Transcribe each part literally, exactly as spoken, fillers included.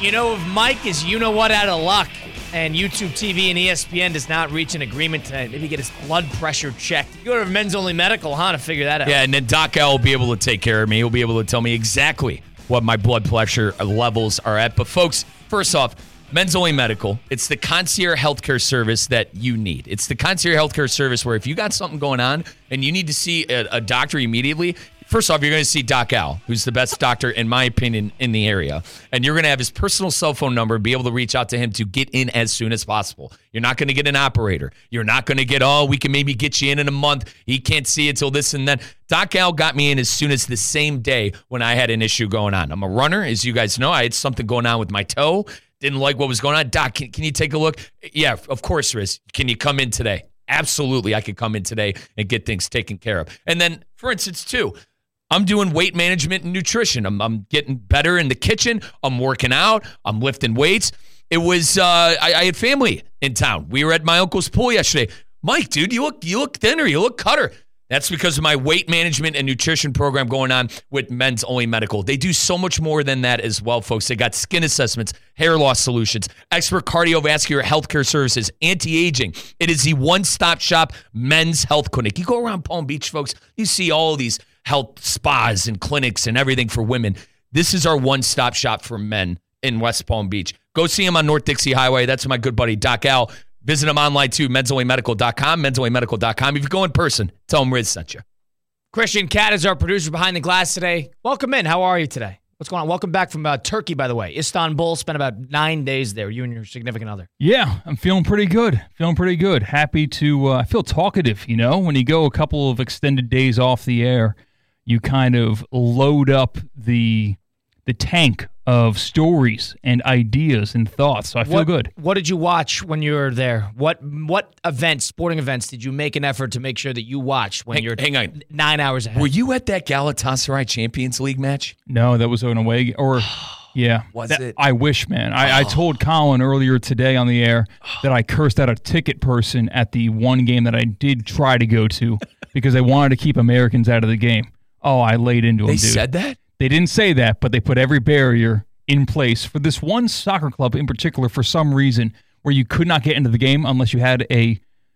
You know, if Mike is you-know-what out of luck and YouTube T V and E S P N does not reach an agreement to maybe get his blood pressure checked, you go to Men's Only Medical, huh, to figure that out. Yeah, and then Doc Al will be able to take care of me. He'll be able to tell me exactly what my blood pressure levels are at. But, folks, first off, Men's Only Medical, it's the concierge healthcare service that you need. It's the concierge healthcare service where if you got something going on and you need to see a, a doctor immediately, first off, you're going to see Doc Al, who's the best doctor, in my opinion, in the area. And you're going to have his personal cell phone number and be able to reach out to him to get in as soon as possible. You're not going to get an operator. You're not going to get, oh, we can maybe get you in in a month. He can't see it till this and then. Doc Al got me in as soon as the same day when I had an issue going on. I'm a runner, as you guys know. I had something going on with my toe. Didn't like what was going on. Doc, can, can you take a look? Yeah, of course, Riz. Can you come in today? Absolutely, I could come in today and get things taken care of. And then, for instance, too, I'm doing weight management and nutrition. I'm, I'm getting better in the kitchen. I'm working out. I'm lifting weights. It was, uh, I, I had family in town. We were at my uncle's pool yesterday. Mike, dude, you look, you look thinner. You look cutter. That's because of my weight management and nutrition program going on with Men's Only Medical. They do so much more than that as well, folks. They got skin assessments, hair loss solutions, expert cardiovascular healthcare services, anti-aging. It is the one-stop shop men's health clinic. You go around Palm Beach, folks, you see all these health spas and clinics and everything for women. This is our one-stop shop for men in West Palm Beach. Go see him on North Dixie Highway. That's my good buddy, Doc Al. Visit them online, too, mens only medical dot com, mens only medical dot com. If you go in person, tell them Riz sent you. Christian Cat is our producer behind the glass today. Welcome in. How are you today? What's going on? Welcome back from uh, Turkey, by the way. Istanbul. Spent about nine days there, you and your significant other. Yeah, I'm feeling pretty good. Feeling pretty good. Happy to, uh, I feel talkative, you know? When you go a couple of extended days off the air, you kind of load up the the tank of stories and ideas and thoughts. So I feel what, good. What did you watch when you were there? What what events, sporting events, did you make an effort to make sure that you watched when hang, you're hang on. nine hours ahead? Were you at that Galatasaray Champions League match? No, that was an away. Or, yeah. Was that, it? I wish, man. I, oh. I told Colin earlier today on the air that I cursed out a ticket person at the one game that I did try to go to because they wanted to keep Americans out of the game. Oh, I laid into them, dude. They dude. said that? They didn't say that, but they put every barrier in place for this one soccer club in particular for some reason where you could not get into the game unless you had a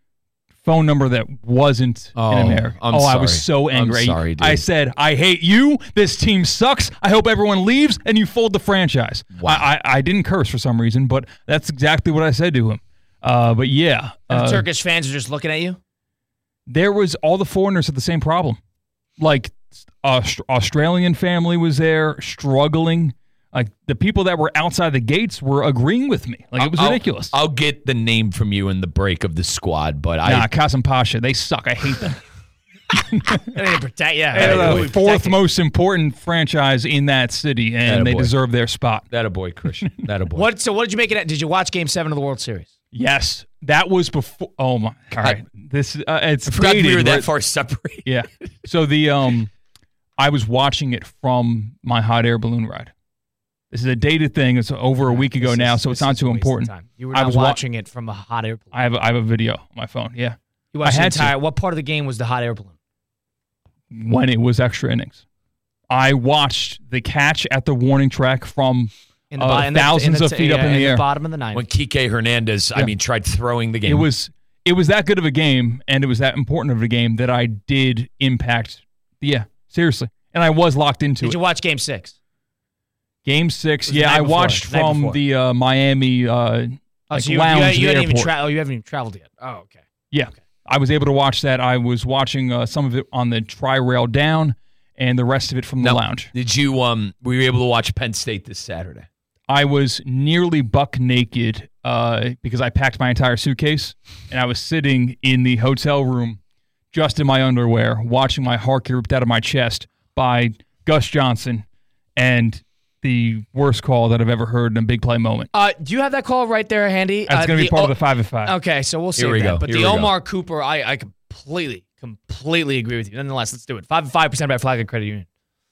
phone number that wasn't oh, in America. I'm oh, sorry. I was so angry. I'm sorry, dude. I said, I hate you. This team sucks. I hope everyone leaves, and you fold the franchise. Wow. I, I, I didn't curse for some reason, but that's exactly what I said to him. Uh, but yeah. And uh, the Turkish fans are just looking at you? There was all the foreigners had the same problem. Like, Uh, Australian family was there struggling. Like the people that were outside the gates were agreeing with me. Like it was I'll, ridiculous. I'll get the name from you in the break of the squad, but nah, I Qasim Pasha, they suck. I hate them. They didn't protect, yeah. They're the fourth most important franchise in that city, and Attaboy. they deserve their spot. That a boy, Christian. That a boy. What? So what did you make it at? Did you watch Game Seven of the World Series? Yes, that was before. Oh my! All right, this uh, it's I forgot dated, we were that right? far separated. Yeah. So the um. I was watching it from my hot air balloon ride. This is a dated thing. It's over a week ago This now, is- so it's this not is too a waste of important. time. You were I not was wa- watching it from a hot air balloon. I have a, I have a video on my phone. Yeah, You watched I the had to. entire. What part of the game was the hot air balloon? When it was extra innings, I watched the catch at the warning track from In uh, bo- in thousands in of feet up in yeah, the air. bottom of the ninth. When Kike Hernandez, I Yeah. mean, tried throwing the game. It was it was that good of a game, and it was that important of a game that I did impact. Yeah, seriously. And I was locked into Did it. you watch Game Six? Game six, It was the yeah, night I before, watched the night from before. the uh, Miami uh, Oh, like so you, lounge you, you at the hadn't even airport. tra- oh, you haven't even traveled yet. Oh, okay. Yeah, I was able to watch that. I was watching uh, some of it on the tri-rail down, and the rest of it from the Now, lounge. Did you? Um, were you able to watch Penn State this Saturday? I was nearly buck naked uh, because I packed my entire suitcase, and I was sitting in the hotel room just in my underwear, watching my heart get ripped out of my chest by Gus Johnson, and the worst call that I've ever heard in a big play moment. Uh, do you have that call right there handy? That's uh, going to be the part O- of the five and five. Okay, so we'll see Here we that. go. But Here the we go. Omar Cooper, I, I completely, completely agree with you. Nonetheless, let's do it. Five and five percent by Flag and Credit Union.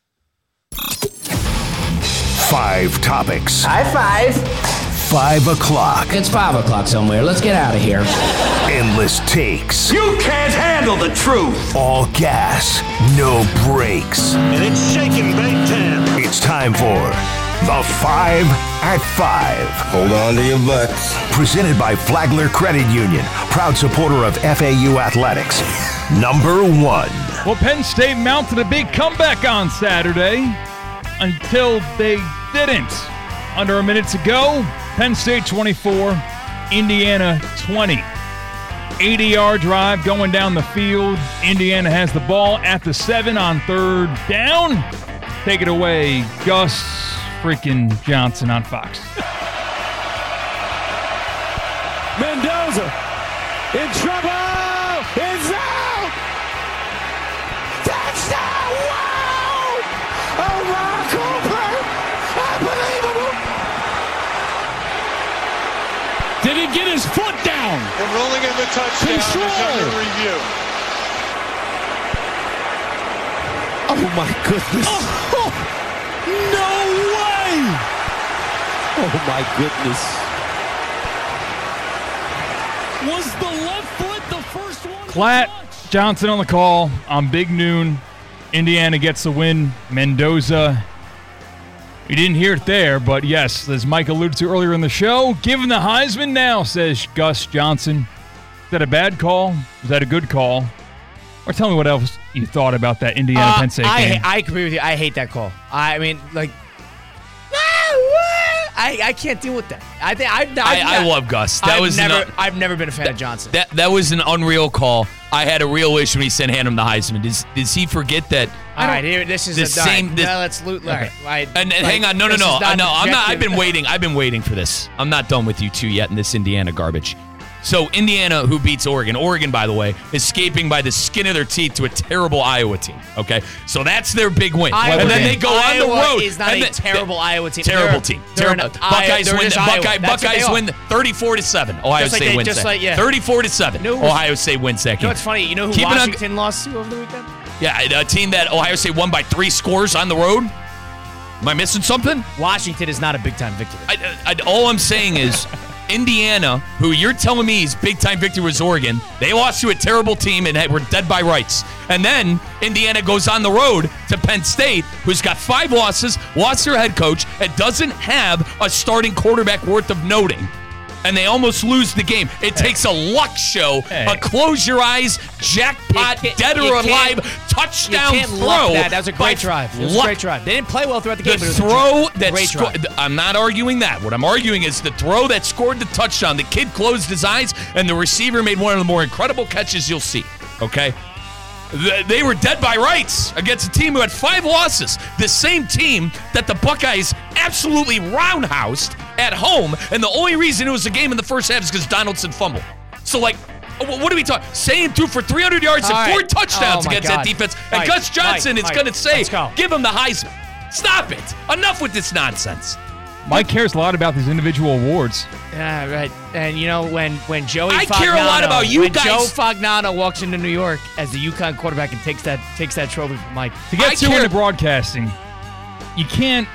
Five topics. High five. Five o'clock. It's five o'clock somewhere. Let's get out of here. Endless takes. You can't handle the truth. All gas. No brakes. And it's shaking big time. It's time for the Five at five. Hold on to your butts. Presented by Flagler Credit Union, proud supporter of F A U athletics. Number one. Well, Penn State mounted a big comeback on Saturday until they didn't. Under a minute to go, Penn State twenty-four, Indiana twenty. eighty-yard drive going down the field. Indiana has the ball at the seven on third down. Take it away, Gus freaking Johnson on Fox. Mendoza in trouble. It's out. Touchdown! Wow! Omar Cooper! Unbelievable! Did he get his foot down? The ruling of the touchdown is under review. Oh my goodness! Oh, no way! Oh my goodness! Was the left foot the first one? Klatt, Johnson on the call on Big Noon. Indiana gets the win. Mendoza. You didn't hear it there, but yes, as Mike alluded to earlier in the show, given the Heisman now, says Gus Johnson. Is that a bad call? Was that a good call? Or tell me what else you thought about that Indiana Uh, Penn State I, game. I agree with you. I hate that call. I mean, like, I, I can't deal with that. I think I, I, I love Gus. That I've was never an, I've never been a fan of Johnson. That that was an unreal call. I had a real issue when he said hand him the Heisman. Does does he forget that? all right, here this is the a same- Right, this- now let's loot. All right, right, And, and like, hang on, no, no, this no, is not no. I'm not. I've been objective. waiting. I've been waiting for this. I'm not done with you two yet in this Indiana garbage. So Indiana, who beats Oregon, Oregon, by the way, escaping by the skin of their teeth to a terrible Iowa team. Okay, so that's their big win, Iowa and then team. they go Iowa on the road. is not and a then- terrible Iowa team. Terrible They're- team. they're an Terrible. I- Buckeyes they're win. just Buckeye, Iowa. That's what Buckeyes they win thirty-four to seven. Ohio Just like State they- wins just that. like- yeah. thirty-four to seven. No. Ohio State wins that You game. know what's funny? You know who Keep it on- Washington lost to over the weekend? Yeah, a team that Ohio State won by three scores on the road. Am I missing something? Washington is not a big time victory. I, I, all I'm saying is Indiana, who you're telling me is big-time victory was Oregon, they lost to a terrible team and were dead by rights. And then Indiana goes on the road to Penn State, who's got five losses, lost their head coach, and doesn't have a starting quarterback worth of noting. And they almost lose the game. It takes a luck show, Hey. a close your eyes, jackpot, You can't- dead you or can't- alive, touchdown You can't throw. luck that. That was a by great drive. It was luck. a great drive. They didn't play well throughout the game, The but it was throw a that great scored. drive. I'm not arguing that. What I'm arguing is the throw that scored the touchdown. The kid closed his eyes, and the receiver made one of the more incredible catches you'll see. Okay? Th- They were dead by rights against a team who had five losses. The same team that the Buckeyes absolutely roundhoused at home, and the only reason it was a game in the first half is because Donaldson fumbled. So, like, wh- what are we talking? Saying threw for three hundred yards and All four right. touchdowns Oh, my against God. that defense, and Mike, Gus Johnson Mike, is going to Mike, say, let's go. give him the Heisman. Stop it. Enough with this nonsense. Mike cares a lot about these individual awards. Yeah, right. And you know when when Joey I Fagnano, care a lot about you when guys. Joe Fagnano walks into New York as the UConn quarterback and takes that takes that trophy from Mike. To get I to care- into broadcasting, you can't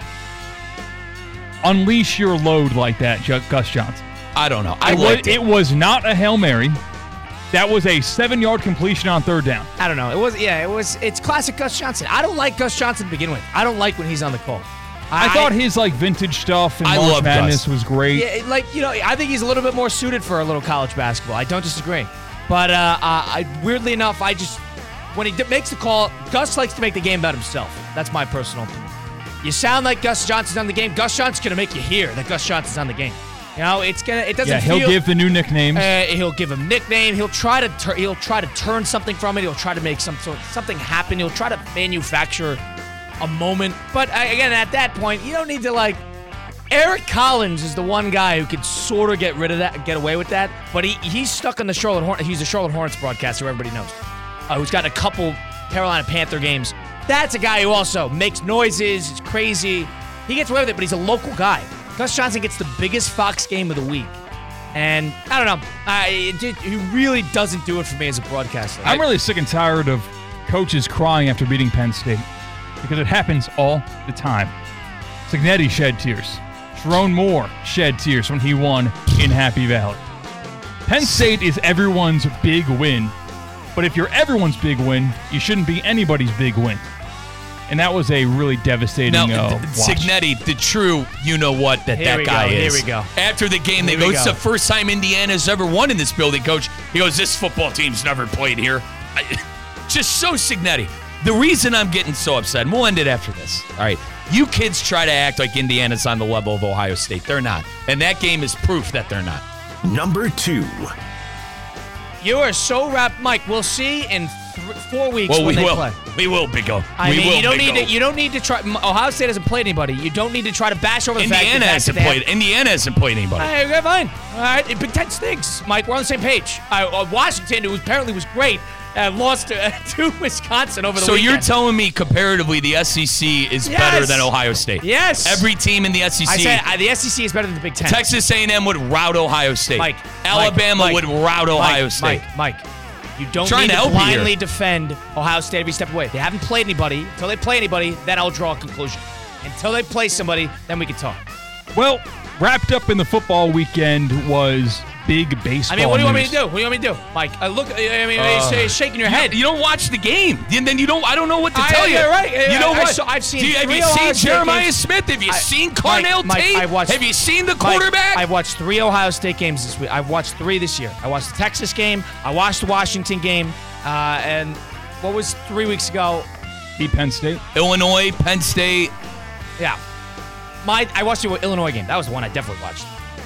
unleash your load like that, Ju- Gus Johnson. I don't know. I It was, liked it. it was not a Hail Mary. That was a seven-yard completion on third down. I don't know. It was yeah. It was it's classic Gus Johnson. I don't like Gus Johnson to begin with. I don't like when he's on the call. I, thought his like vintage stuff and I March love Madness Gus. was great. Yeah, like you know, I think he's a little bit more suited for a little college basketball. I don't disagree, but uh, uh, I, weirdly enough, I just when he d- makes the call, Gus likes to make the game about himself. That's my personal opinion. You sound like Gus Johnson's on the game. Gus Johnson's gonna make you hear that Gus Johnson's on the game. You know, it's gonna. It doesn't. Yeah, he'll feel, give the new nicknames. Uh, he'll give him nickname. He'll try to. Tur- he'll try to turn something from it. He'll try to make some sort something happen. He'll try to manufacture a moment. But uh, again, at that point, you don't need to like. Eric Collins is the one guy who could sort of get rid of that, get away with that. But he he's stuck on the Charlotte Hornets. He's a Charlotte Hornets broadcaster, everybody knows. Uh, who's got a couple Carolina Panther games. That's a guy who also makes noises. Is crazy. He gets away with it, but he's a local guy. Gus Johnson gets the biggest Fox game of the week. And I don't know. I, it, he really doesn't do it for me as a broadcaster. I'm really sick and tired of coaches crying after beating Penn State because it happens all the time. Signetti shed tears. Sharon Moore shed tears when he won in Happy Valley. Penn State is everyone's big win. But if you're everyone's big win, you shouldn't be anybody's big win. And that was a really devastating Now, uh, th- watch. Signetti, the true you-know-what that Here that we guy go, is. here we go. After the game, they Here go, we it's go. the first time Indiana's ever won in this building, Coach. He goes, this football team's never played here. I, just so Signetti. The reason I'm getting so upset, and we'll end it after this, all right, you kids try to act like Indiana's on the level of Ohio State. They're not. And that game is proof that they're not. Number two. You are so wrapped, Mike. We'll see in th- four weeks Well, when we they will. play. We will, Big O. I we mean, will, you don't Big need O. to. You don't need to try. Ohio State hasn't played anybody. You don't need to try to bash over the Indiana fact that hasn't they have- played. Indiana hasn't played anybody. Hey, okay, fine. All right, Big Ten stinks, Mike. We're on the same page. Uh, uh, Washington, who apparently was great, uh, lost to, uh, to Wisconsin over the So weekend. you're telling me comparatively the S E C is Yes. better than Ohio State? Yes. Every team in the S E C. I said uh, the S E C is better than the Big Ten. Texas A and M would rout Ohio State. Mike. Alabama Mike, would rout Ohio Mike, State. Mike, Mike, you don't Trying need to to help you blindly here. defend Ohio State every step away. They haven't played anybody. Until they play anybody, then I'll draw a conclusion. Until they play somebody, then we can talk. Well, wrapped up in the football weekend was big baseball I mean, what do you want me to news. do? What do you want me to do, Mike? Uh, look, I mean, uh, you're shaking your head. You don't watch the game, and then you don't. I don't know what to I- tell you. you're right. You I- know I what? saw- I've seen Do you, have three you Ohio seen State Jeremiah games. Smith? Have you I- seen Mike, Carnell Mike, Tate? I've watched- have you seen the Mike, quarterback? I've watched three Ohio State games this week. I've watched three this year. I watched the Texas game. I watched the Washington game. Uh, and what was three weeks ago? Beat Penn State. Illinois, Penn State. Yeah. My I watched the Illinois game. That was the one I definitely watched.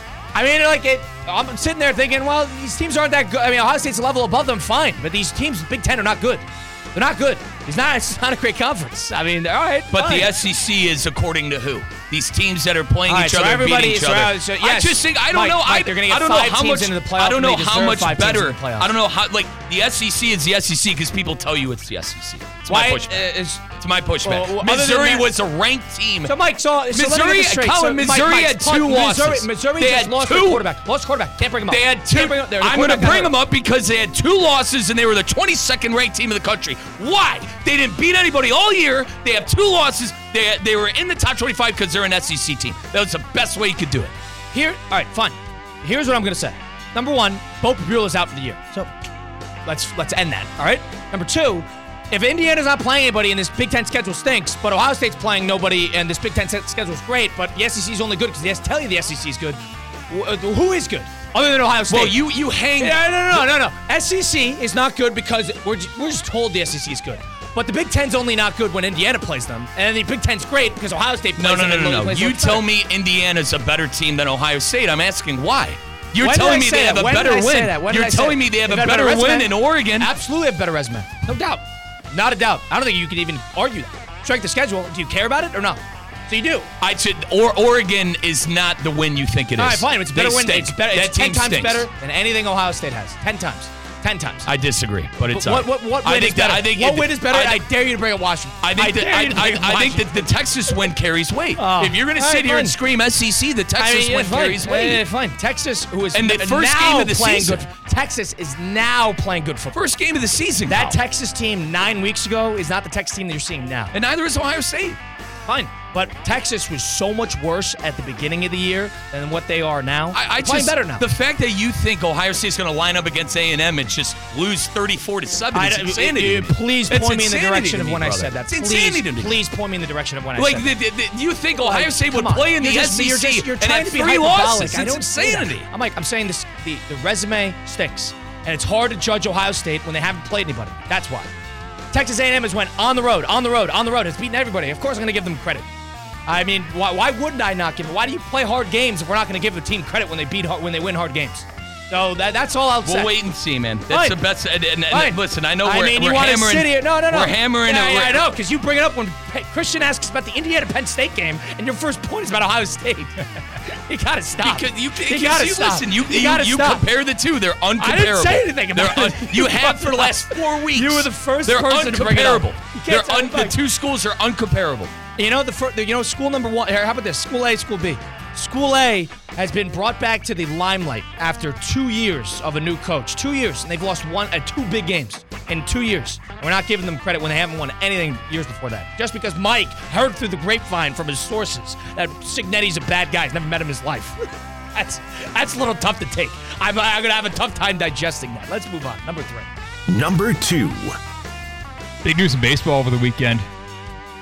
I mean, like, it. I'm sitting there thinking, well, these teams aren't that good. I mean, Ohio State's a level above them, fine. But these teams, Big Ten, are not good. They're not good. It's not. It's not a great conference. I mean, all right. But fine. the S E C is according to who? These teams that are playing All right, each so other, everybody- beating each so, other. uh, so, I yes. just think I don't Mike, know. Mike, I, they're gonna get I don't know five how teams much. into the playoff, I don't and know they how deserve much five teams better. in the playoffs. I don't know how. Like the S E C is the S E C because people tell you it's the S E C. It's my Why pushback. uh, is It's my pushback. Well, well, other than Missouri that- was a ranked team. so Mike? So, so let me get Missouri, this straight. Colin, so, Mike, Missouri Mike, had Mike, two Missouri, losses. Missouri They just had lost two. their quarterback. Lost quarterback. Can't bring them up. They had two. Can't bring them up. Their I'm going to quarterback bring got them up because they had two losses and they were the twenty-second ranked team in the country. Why? They didn't beat anybody all year. They have two losses. They they were in the top twenty-five because they're an S E C team. That was the best way you could do it. Here, all right, fine. Here's what I'm gonna say. Number one, Bo Bueller's out for the year. So let's let's end that. All right. Number two, if Indiana's not playing anybody and this Big Ten schedule stinks, but Ohio State's playing nobody and this Big Ten schedule is great, but the S E C is only good because they tell you the S E C is good. Wh- Who is good other than Ohio State? Well, you you hang. Yeah, no, no, no, no. S E C is not good because we're just, we're just told the S E C is good. But the Big Ten's only not good when Indiana plays them, and the Big Ten's great because Ohio State plays No, no, them. no, and no, Louisville no. plays You them tell better. me Indiana's a better team than Ohio State. I'm asking why. You're When did telling I me say they that? have a When did better I say win. that? When did You're I say telling that? me they have They've a got better resume. win in Oregon. Absolutely have a better resume. No doubt. Not a doubt. I don't think you can even argue that. Strike the schedule. Do you care about it or not? So you do. I should. Or Oregon is not the win you think it is. All right, fine. It's a better They win. stink. It's better. That It's ten team times stinks. better than anything Ohio State has. Ten times. Ten times. I disagree, but it's what, all right. what, what I win think is that, better? I think what it- win is better? I, I, dare you to bring up Washington. I think that, dare I, you to bring up I, I think Washington. that the Texas win carries weight. Oh. If you're going to All sit right, here and fine. scream S E C, the I Texas mean, win yeah, fine. carries weight. Yeah, fine. Texas, who is And the first now game of the playing season. good. Texas is now playing good football. First game of the season. That Kyle. Texas team nine weeks ago is not the Texas team that you're seeing now. and neither is Ohio State. Fine. But Texas was so much worse at the beginning of the year than what they are now. I, I They're playing just, better now. The fact that you think Ohio State's going to line up against A and M and just lose thirty-four to seven I is don't- insanity. you- Please That's point me in the insanity direction to of me, when I brother. said that. It's Please, insanity to me. please point me in the direction of when I Like, said the, that. the, the, you think Ohio Like, State would come on. play in the You're just- S E C you're just- you're and trying have to be three hyperbolic. losses? I It's don't say that. insanity. I'm like, I'm saying this. The, the resume stinks, and it's hard to judge Ohio State when they haven't played anybody. That's why. Texas A and M has went on the road, on the road, on the road. Has beaten everybody. Of course, I'm going to give them credit. I mean, why, why wouldn't I not give it? Why do you play hard games if we're not going to give the team credit when they beat hard, when they win hard games? So that, that's all I'll say. We'll wait and see, man. That's Fine. the best. And, and, and Fine. listen, I know I we're, mean, you we're want to hammering. sit here. No, no, no. We're hammering. Yeah, and yeah, we're- I know, because you bring it up when Hey, Christian asks about the Indiana Penn State game, and your first point is about Ohio State. you got to stop. Because you, you because got to you stop. listen, you, you, gotta you stop. compare the two. They're uncomparable. I didn't say anything about They're it. You have for the last four weeks. You were the first They're person to bring it up. uncomparable. You can't They're tell un, me the back. two schools are uncomparable. You know the first, you know school number one. Here, how about this? School A, School B. School A has been brought back to the limelight after two years of a new coach. Two years, and they've lost one at two big games in two years. And we're not giving them credit when they haven't won anything years before that. Just because Mike heard through the grapevine from his sources that Signetti's a bad guy, he's never met him in his life. that's that's a little tough to take. I'm, I'm gonna have a tough time digesting that. Let's move on. Number three. Number two. Big news in baseball over the weekend.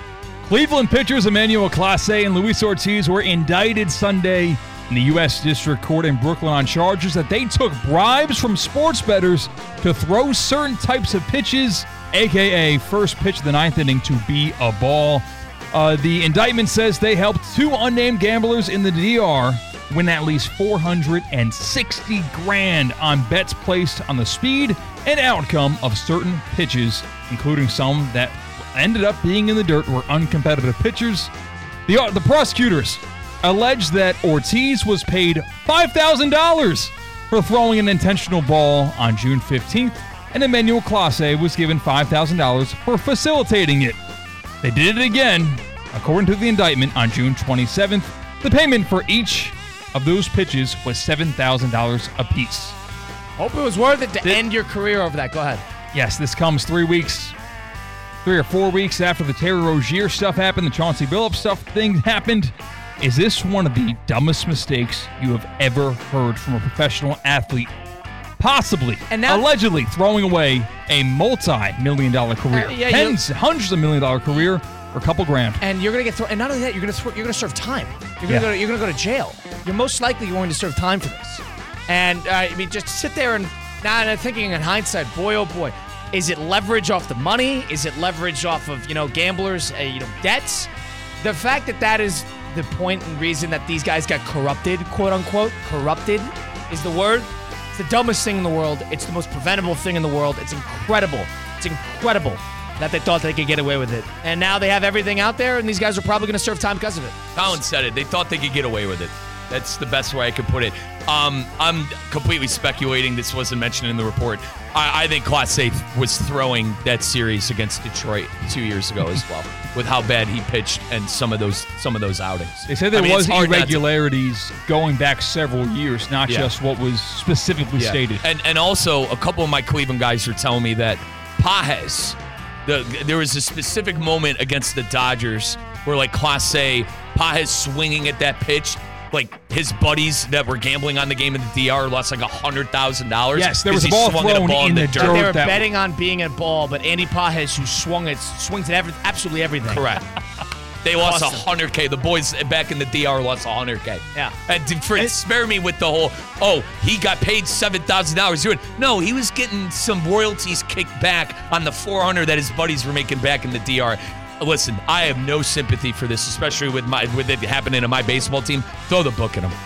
Cleveland pitchers Emmanuel Clase and Luis Ortiz were indicted Sunday in the U S District Court in Brooklyn on charges that they took bribes from sports bettors to throw certain types of pitches, a k a first pitch of the ninth inning, to be a ball. Uh, the indictment says they helped two unnamed gamblers in the D R win at least four hundred sixty grand on bets placed on the speed and outcome of certain pitches, including some that ended up being in the dirt were uncompetitive pitchers. The, uh, the prosecutors alleged that Ortiz was paid five thousand dollars for throwing an intentional ball on June fifteenth, and Emmanuel Clase was given five thousand dollars for facilitating it. They did it again, according to the indictment, on June twenty-seventh. The payment for each of those pitches was seven thousand dollars apiece. Hope it was worth it to Did- end your career over that. Go ahead. Yes, this comes three weeks, three or four weeks after the Terry Rozier stuff happened, the Chauncey Billups stuff thing happened. Is this one of the dumbest mistakes you have ever heard from a professional athlete? Possibly, And now- allegedly throwing away a multi-million dollar career, Uh, yeah, you- tens, hundreds of million dollar career for a couple grand. And you're gonna get thrown. And not only that, you're gonna throw, you're gonna serve time. You're gonna Yeah. go. To, you're gonna go to jail. You're most likely going to serve time for this. And uh, I mean, just sit there and now nah, thinking in hindsight, boy, oh boy, is it leverage off the money? Is it leverage off of you know gamblers, uh, you know debts? The fact that that is the point and reason that these guys got corrupted, quote unquote, corrupted is the word. It's the dumbest thing in the world. It's the most preventable thing in the world. It's incredible. It's incredible that they thought they could get away with it. And now they have everything out there, and these guys are probably going to serve time because of it. Colin said it. They thought they could get away with it. That's the best way I could put it. Um, I'm completely speculating. This wasn't mentioned in the report. I, I think Clase was throwing that series against Detroit two years ago as well, with how bad he pitched and some of those some of those outings. They say there I mean, was it's hard not to- irregularities going back several years, not Yeah. just what was specifically Yeah. stated. And and also a couple of my Cleveland guys are telling me that Pages, the there was a specific moment against the Dodgers where like Clase, Pages swinging at that pitch, like his buddies that were gambling on the game in the D R lost like a hundred thousand dollars. Yes, there was a ball thrown in the dirt. They were that- betting on being a ball, but Andy Pages, who swung it, swings at every, absolutely everything. Correct. They lost a Awesome. hundred K. The boys back in the D R lost a hundred K. Yeah. And to, for, spare me with the whole, oh, he got paid seven thousand dollars doing. No, he was getting some royalties kicked back on the four hundred that his buddies were making back in the D R. Listen, I have no sympathy for this, especially with my with it happening to my baseball team. Throw the book at him.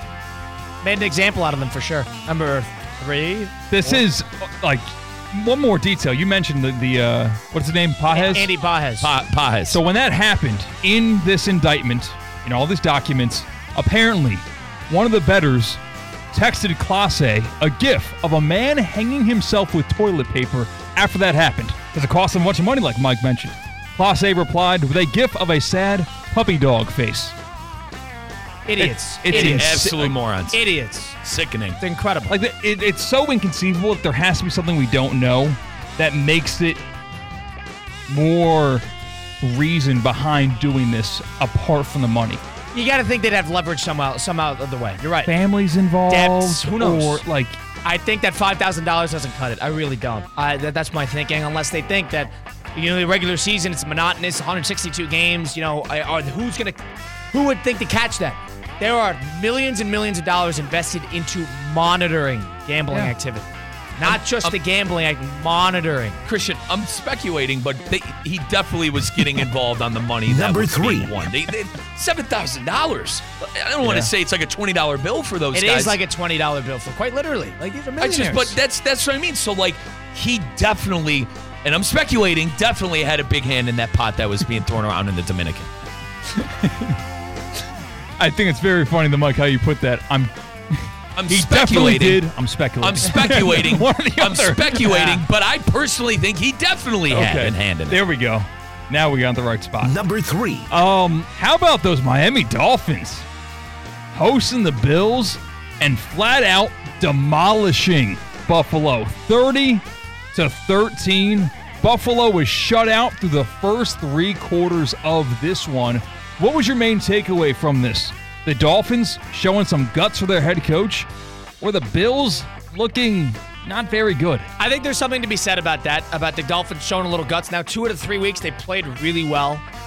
Made an example out of them for sure. Number three. This is uh, like one more detail. You mentioned the, the uh, what's his name? Pages? Andy Pages. Pa- Pages. So when that happened in this indictment, in all these documents, apparently one of the bettors texted Clase a gif of a man hanging himself with toilet paper after that happened, because it cost him a bunch of money, like Mike mentioned. Clase replied with a gif of a sad puppy dog face. Idiots. It's Idiots. ins- Absolute morons. Idiots. Sickening. It's incredible. Like the- it, it's so inconceivable that there has to be something we don't know that makes it more reason behind doing this apart from the money. You got to think they'd have leverage somehow, somehow other way. You're right. Families involved, Debts, who knows? or like I think that five thousand dollars doesn't cut it. I really don't. I, that, that's my thinking, unless they think that, you know, the regular season, it's monotonous, one hundred sixty-two games, you know, I- are, who's going to, who would think to catch that? There are millions and millions of dollars invested into monitoring gambling Yeah. activity. Not just I'm- the gambling, like monitoring. Christian, I'm speculating, but they, he definitely was getting involved on the money. that Number was being three. won. They, they, seven thousand dollars. I don't want Yeah. to say it's like a twenty dollar bill for those It guys. is like a twenty dollar bill for quite literally. Like these are I millionaires. just, but that's that's what I mean. So like, he definitely, and I'm speculating, definitely had a big hand in that pot that was being thrown around in the Dominican. I think it's very funny, the Mike, how you put that. I'm I'm he definitely speculating. did. I'm speculating. I'm speculating. One or the I'm other. speculating, Yeah. but I personally think he definitely had Okay. a hand in it. There we go. Now we got the right spot. Number three. Um, how about those Miami Dolphins hosting the Bills and flat out demolishing Buffalo, thirty to thirteen. Buffalo was shut out through the first three quarters of this one. What was your main takeaway from this? The Dolphins showing some guts for their head coach, or the Bills looking not very good? I think there's something to be said about that, about the Dolphins showing a little guts. Now, two out of three weeks, they played really well.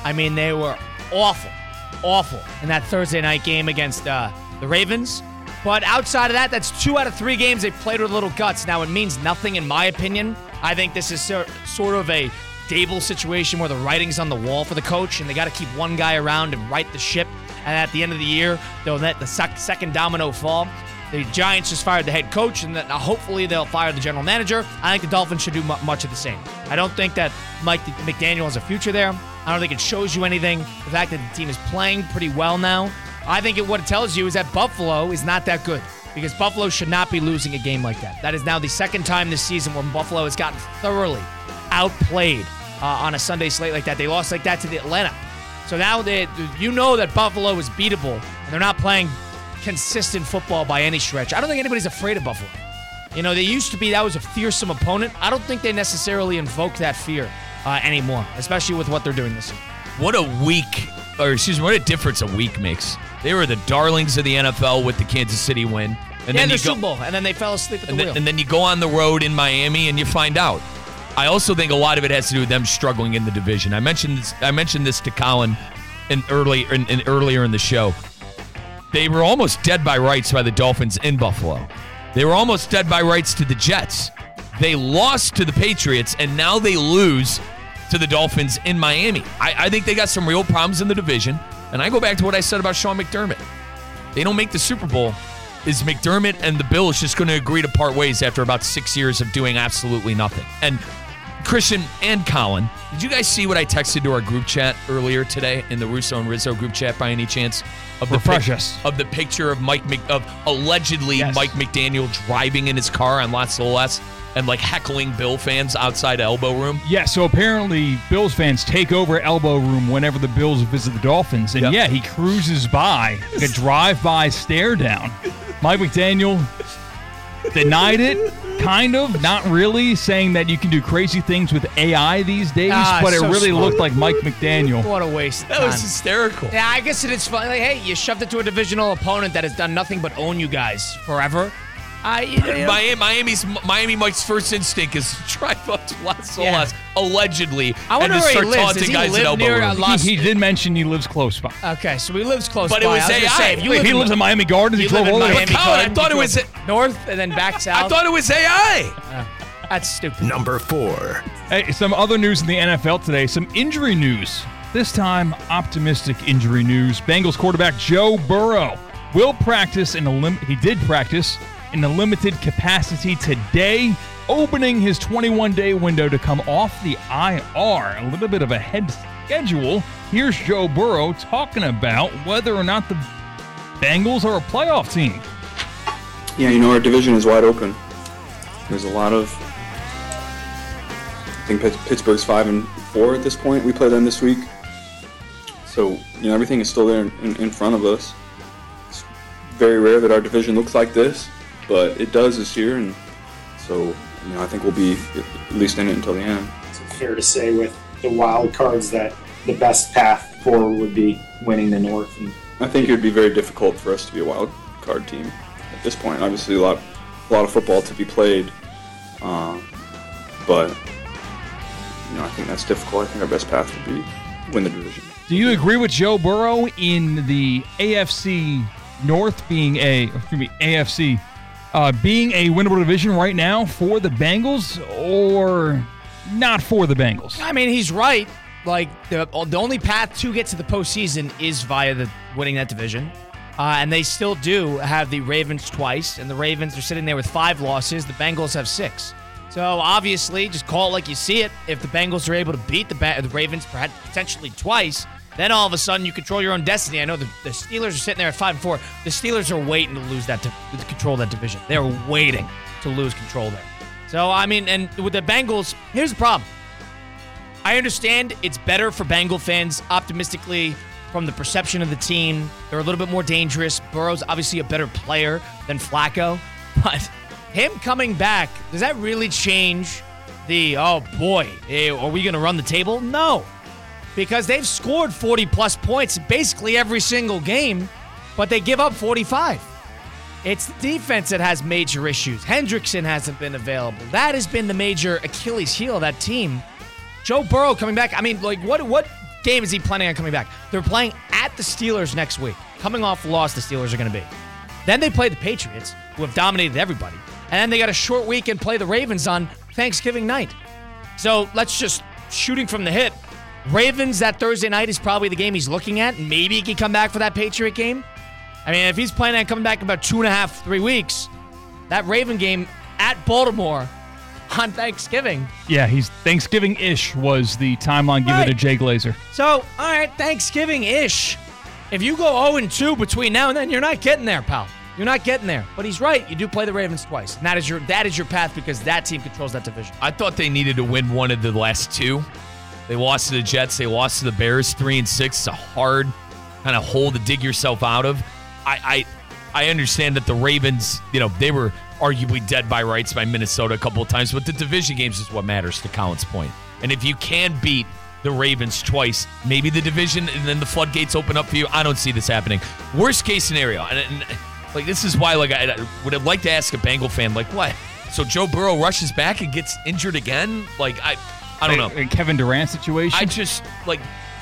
I mean, they were awful, awful in that Thursday night game against uh, the Ravens. But outside of that, that's two out of three games they've played with a little guts. Now, it means nothing in my opinion. I think this is so, sort of a Dable situation where the writing's on the wall for the coach, and they got to keep one guy around and right the ship. And at the end of the year, they'll let the sec- second domino fall. The Giants just fired the head coach, and then hopefully they'll fire the general manager. I think the Dolphins should do m- much of the same. I don't think that Mike McDaniel has a future there. I don't think it shows you anything. The fact that the team is playing pretty well now. I think it, what it tells you is that Buffalo is not that good, because Buffalo should not be losing a game like that. That is now the second time this season when Buffalo has gotten thoroughly outplayed uh, on a Sunday slate like that. They lost like that to the Atlanta. So now they, you know that Buffalo is beatable, and they're not playing consistent football by any stretch. I don't think anybody's afraid of Buffalo. You know, they used to be, that was a fearsome opponent. I don't think they necessarily invoke that fear uh, anymore, especially with what they're doing this year. What a week, or excuse me, what a difference a week makes. They were the darlings of the N F L with the Kansas City win. And yeah, then the you Super go, Bowl, and then they fell asleep at the and wheel. then, and then you go on the road in Miami and you find out. I also think a lot of it has to do with them struggling in the division. I mentioned this, I mentioned this to Colin in early in, in earlier in the show. They were almost dead by rights by the Dolphins in Buffalo. They were almost dead by rights to the Jets. They lost to the Patriots, and now they lose to the Dolphins in Miami. I, I think they got some real problems in the division. And I go back to what I said about Sean McDermott. They don't make the Super Bowl. Is McDermott and the Bills just going to agree to part ways after about six years of doing absolutely nothing? And Christian and Colin, did you guys see what I texted to our group chat earlier today in the Russo and Rizzo group chat by any chance? Of the Refresh pic- us. Of the picture of Mike Mc- of allegedly Yes. Mike McDaniel driving in his car on Las Olas and like heckling Bill fans outside Elbow Room. Yeah, so apparently Bills fans take over Elbow Room whenever the Bills visit the Dolphins. And Yep. yeah, he cruises by, like a drive-by stare down. Mike McDaniel denied it, kind of, not really, saying that you can do crazy things with A I these days, Ah, but it so really smart. looked like Mike McDaniel. What a waste of That was time. hysterical. Yeah, I guess it is fun. Like, hey, you shoved it to a divisional opponent that has done nothing but own you guys forever. I, you know, Miami, Miami's Miami Mike's first instinct is to drive up to Las Yeah. Olas allegedly I wonder and to where he start lives. taunting Does he guys live at Elbow near, Room. uh, Las- He, he did mention he lives close by. okay, so he lives close But it by. was I was A I. gonna say, if you Wait, live he in, lives in Miami Gardens. He you live drove in all the way. Miami Colin, I Garden, thought you it was- drove north and then back south. I thought it was A I. That's stupid. Number four. Hey, some other news in the N F L today. Some injury news. This time, optimistic injury news. Bengals quarterback Joe Burrow will practice in a lim- he did practice in a limited capacity today, opening his twenty-one day window to come off the I R. A little bit of a head schedule. Here's Joe Burrow talking about whether or not the Bengals are a playoff team. Yeah, you know, our division is wide open. There's a lot of... I think Pitt- Pittsburgh's five and four at this point. We play them this week. So, you know, everything is still there in, in, in front of us. It's very rare that our division looks like this, but it does this year, and so, you know, I think we'll be at least in it until the end. Is it fair to say with the wild cards that the best path forward would be winning the North? And I think it would be very difficult for us to be a wild card team at this point. Obviously, a lot, a lot of football to be played, uh, but you know, I think that's difficult. I think our best path would be win the division. Do you agree with Joe Burrow in the A F C North being a, excuse me, A F C uh, being a winnable division right now for the Bengals, or not for the Bengals? I mean, he's right. Like, the the only path to get to the postseason is via the winning that division. Uh, and they still do have the Ravens twice, and the Ravens are sitting there with five losses. The Bengals have six. So, obviously, just call it like you see it. If the Bengals are able to beat the, ba- the Ravens perhaps potentially twice, then all of a sudden you control your own destiny. I know the, the Steelers are sitting there at five and four. The Steelers are waiting to lose that, to, to control that division. They're waiting to lose control there. So, I mean, and with the Bengals, here's the problem. I understand it's better for Bengal fans optimistically from the perception of the team. They're a little bit more dangerous. Burrow's obviously a better player than Flacco. But him coming back, does that really change the, oh boy, eh, are we going to run the table? No. Because they've scored forty-plus points basically every single game, but they give up forty-five. It's the defense that has major issues. Hendrickson hasn't been available. That has been the major Achilles heel of that team. Joe Burrow coming back. I mean, like, what what game is he planning on coming back? They're playing at the Steelers next week. Coming off the loss the Steelers are going to be. Then they play the Patriots, who have dominated everybody. And then they got a short week and play the Ravens on Thanksgiving night. So let's just shooting from the hip. Ravens that Thursday night is probably the game he's looking at. Maybe he can come back for that Patriot game. I mean, if he's planning on coming back in about two and a half, three weeks, that Raven game at Baltimore on Thanksgiving. Yeah, he's Thanksgiving-ish was the timeline given Right. to Jay Glazer. So, all right, Thanksgiving-ish. If you go oh and two between now and then, you're not getting there, pal. You're not getting there. But he's right. You do play the Ravens twice. And that is your that is your path because that team controls that division. I thought they needed to win one of the last two. They lost to the Jets. They lost to the Bears. Three and six. It's a hard kind of hole to dig yourself out of. I, I I understand that the Ravens, you know, they were arguably dead by rights by Minnesota a couple of times, but the division games is what matters to Colin's point. And if you can beat the Ravens twice, maybe the division and then the floodgates open up for you. I don't see this happening. Worst case scenario, and, and like this is why like I, I would have liked to ask a Bengal fan, like what? So Joe Burrow rushes back and gets injured again? Like I I don't know. A Kevin Durant situation? I just like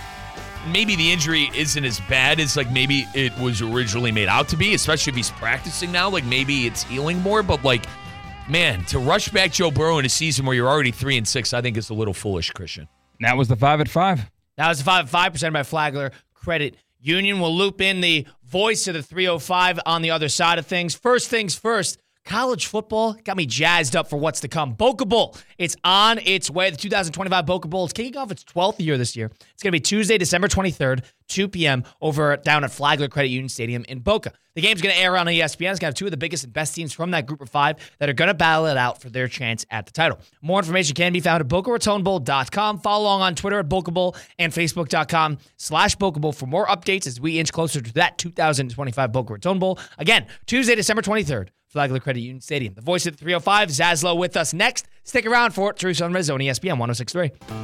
maybe the injury isn't as bad as like maybe it was originally made out to be, especially if he's practicing now. Like maybe it's healing more, but like man, to rush back Joe Burrow in a season where you're already three and six, I think is a little foolish, Christian. That was the five at five. That was the five at five percent by Flagler Credit Union. We'll loop in the voice of the three oh five on the other side of things. First things first, college football got me jazzed up for what's to come. Boca Bowl, it's on its way. The two thousand twenty-five Boca Bowl is kicking off its twelfth year this year. It's going to be Tuesday, December twenty-third, two p.m. over down at Flagler Credit Union Stadium in Boca. The game's going to air on E S P N. It's going to have two of the biggest and best teams from that group of five that are going to battle it out for their chance at the title. More information can be found at Boca Raton Bowl dot com. Follow along on Twitter at Boca Bowl and Facebook.com slash Boca Bowl for more updates as we inch closer to that two thousand twenty-five Boca Raton Bowl. Again, Tuesday, December twenty-third, Flagler Credit Union Stadium. The voice of the three oh five, Zaslow, with us next. Stick around for it. Teresa on Rizzo on E S P N one oh six point three.